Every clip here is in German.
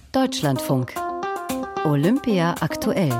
Deutschlandfunk. Olympia aktuell.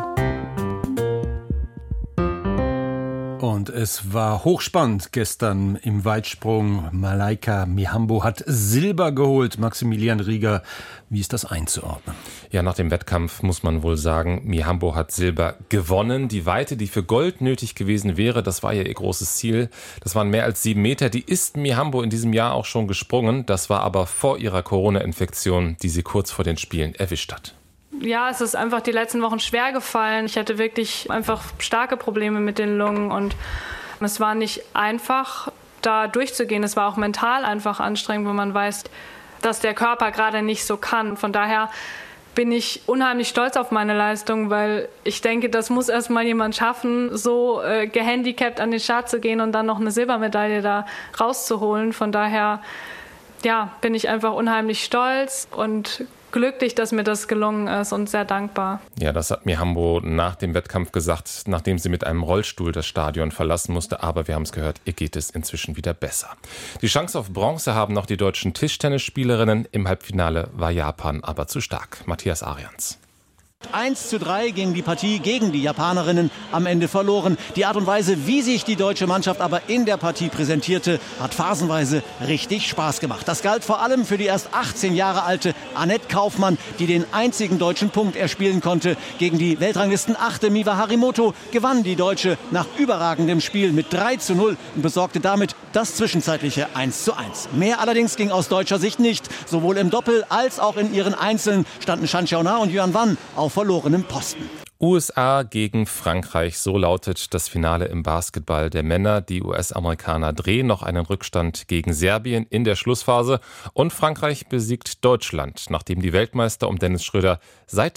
Und es war hochspannend gestern im Weitsprung. Malaika Mihambo hat Silber geholt. Maximilian Rieger, wie ist das einzuordnen? Ja, nach dem Wettkampf muss man wohl sagen, Mihambo hat Silber gewonnen. Die Weite, die für Gold nötig gewesen wäre, das war ja ihr großes Ziel. Das waren mehr als 7 Meter. Die ist Mihambo in diesem Jahr auch schon gesprungen. Das war aber vor ihrer Corona-Infektion, die sie kurz vor den Spielen erwischt hat. Ja, es ist einfach die letzten Wochen schwer gefallen. Ich hatte wirklich einfach starke Probleme mit den Lungen und es war nicht einfach, da durchzugehen. Es war auch mental einfach anstrengend, wenn man weiß, dass der Körper gerade nicht so kann. Von daher bin ich unheimlich stolz auf meine Leistung, weil ich denke, das muss erst mal jemand schaffen, so gehandicapt an den Start zu gehen und dann noch eine Silbermedaille da rauszuholen. Von daher bin ich einfach unheimlich stolz und glücklich, dass mir das gelungen ist und sehr dankbar. Ja, das hat Mihambo nach dem Wettkampf gesagt, nachdem sie mit einem Rollstuhl das Stadion verlassen musste. Aber wir haben es gehört, ihr geht es inzwischen wieder besser. Die Chance auf Bronze haben noch die deutschen Tischtennisspielerinnen. Im Halbfinale war Japan aber zu stark. Matthias Arians. 1:3 ging die Partie gegen die Japanerinnen am Ende verloren. Die Art und Weise, wie sich die deutsche Mannschaft aber in der Partie präsentierte, hat phasenweise richtig Spaß gemacht. Das galt vor allem für die erst 18 Jahre alte Annette Kaufmann, die den einzigen deutschen Punkt erspielen konnte. Gegen die Weltranglisten-Achte Miwa Harimoto gewann die Deutsche nach überragendem Spiel mit 3:0 und besorgte damit das zwischenzeitliche 1:1. Mehr allerdings ging aus deutscher Sicht nicht. Sowohl im Doppel als auch in ihren Einzeln standen Chan Xiaona und Yuan Wan auf verlorenem Posten. USA gegen Frankreich, so lautet das Finale im Basketball der Männer. Die US-Amerikaner drehen noch einen Rückstand gegen Serbien in der Schlussphase. Und Frankreich besiegt Deutschland, nachdem die Weltmeister um Dennis Schröder seit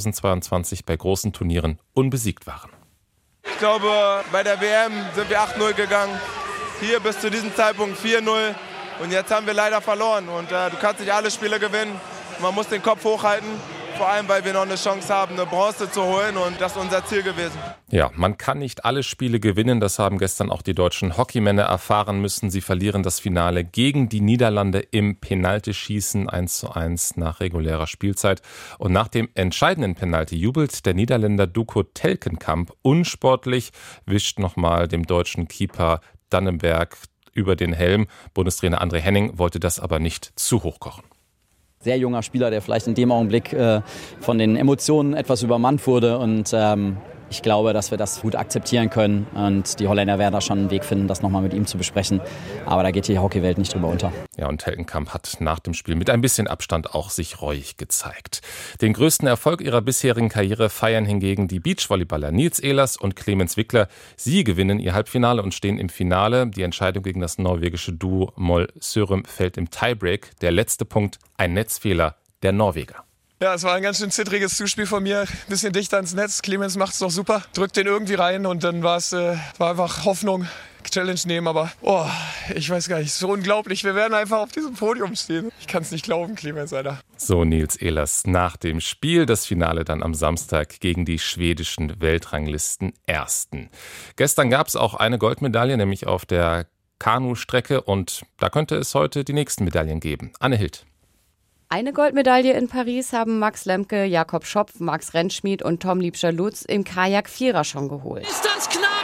2022 bei großen Turnieren unbesiegt waren. Ich glaube, bei der WM sind wir 8:0 gegangen. Hier bis zu diesem Zeitpunkt 4:0. Und jetzt haben wir leider verloren. Und du kannst nicht alle Spiele gewinnen. Man muss den Kopf hochhalten. Vor allem, weil wir noch eine Chance haben, eine Bronze zu holen. Und das ist unser Ziel gewesen. Ja, man kann nicht alle Spiele gewinnen. Das haben gestern auch die deutschen Hockeymänner erfahren müssen. Sie verlieren das Finale gegen die Niederlande im Penaltyschießen 1:1 nach regulärer Spielzeit. Und nach dem entscheidenden Penalty jubelt der Niederländer Duco Telkenkamp unsportlich, wischt nochmal dem deutschen Keeper Dannenberg über den Helm. Bundestrainer André Henning wollte das aber nicht zu hoch kochen. Sehr junger Spieler, der vielleicht in dem Augenblick von den Emotionen etwas übermannt wurde. Und ich glaube, dass wir das gut akzeptieren können. Und die Holländer werden da schon einen Weg finden, das nochmal mit ihm zu besprechen. Aber da geht die Hockeywelt nicht drüber unter. Ja, und Telkenkamp hat nach dem Spiel mit ein bisschen Abstand auch sich reuig gezeigt. Den größten Erfolg ihrer bisherigen Karriere feiern hingegen die Beachvolleyballer Nils Ehlers und Clemens Wickler. Sie gewinnen ihr Halbfinale und stehen im Finale. Die Entscheidung gegen das norwegische Duo Moll Sørum fällt im Tiebreak. Der letzte Punkt, ein Netzfehler der Norweger. Ja, es war ein ganz schön zittriges Zuspiel von mir. Bisschen dichter ans Netz. Clemens macht es doch super. Drückt den irgendwie rein und dann war einfach Hoffnung. Challenge nehmen, aber ich weiß gar nicht, so unglaublich. Wir werden einfach auf diesem Podium stehen. Ich kann es nicht glauben, Clemens, Alter. So Nils Ehlers nach dem Spiel. Das Finale dann am Samstag gegen die schwedischen Weltranglisten Ersten. Gestern gab es auch eine Goldmedaille, nämlich auf der Kanustrecke. Und da könnte es heute die nächsten Medaillen geben. Anne Hild. Eine Goldmedaille in Paris haben Max Lemke, Jakob Schopf, Max Rentschmied und Tom Liebscher-Lutz im Kajak-Vierer schon geholt. Ist das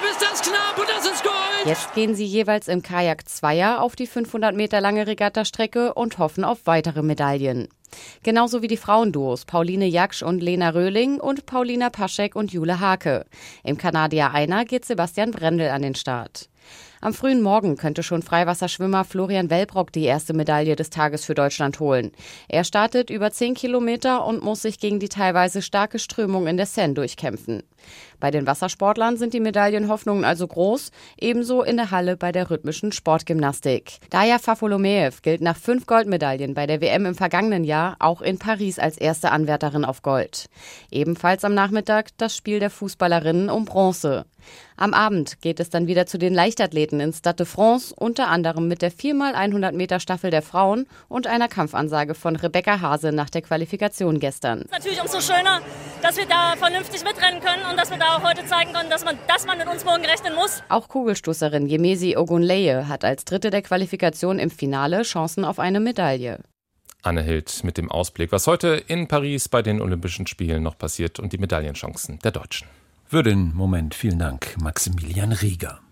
knapp und das ist Gold! Jetzt gehen sie jeweils im Kajak-Zweier auf die 500 Meter lange Regattastrecke und hoffen auf weitere Medaillen. Genauso wie die Frauenduos Pauline Jaksch und Lena Röhling und Paulina Paschek und Jule Hake. Im Kanadier Einer geht Sebastian Brendel an den Start. Am frühen Morgen könnte schon Freiwasserschwimmer Florian Wellbrock die erste Medaille des Tages für Deutschland holen. Er startet über 10 Kilometer und muss sich gegen die teilweise starke Strömung in der Seine durchkämpfen. Bei den Wassersportlern sind die Medaillenhoffnungen also groß, ebenso in der Halle bei der rhythmischen Sportgymnastik. Daya Fafolomeev gilt nach 5 Goldmedaillen bei der WM im vergangenen Jahr auch in Paris als erste Anwärterin auf Gold. Ebenfalls am Nachmittag das Spiel der Fußballerinnen um Bronze. Am Abend geht es dann wieder zu den Leichtathleten ins Stade de France, unter anderem mit der 4x100 Meter Staffel der Frauen und einer Kampfansage von Rebecca Hase nach der Qualifikation gestern. Es ist natürlich umso schöner, dass wir da vernünftig mitrennen können und dass wir da auch heute zeigen können, dass man mit uns morgen rechnen muss. Auch Kugelstoßerin Yemesi Ogunleye hat als Dritte der Qualifikation im Finale Chancen auf eine Medaille. Anne Hild mit dem Ausblick, was heute in Paris bei den Olympischen Spielen noch passiert und die Medaillenchancen der Deutschen. Für den Moment vielen Dank, Maximilian Rieger.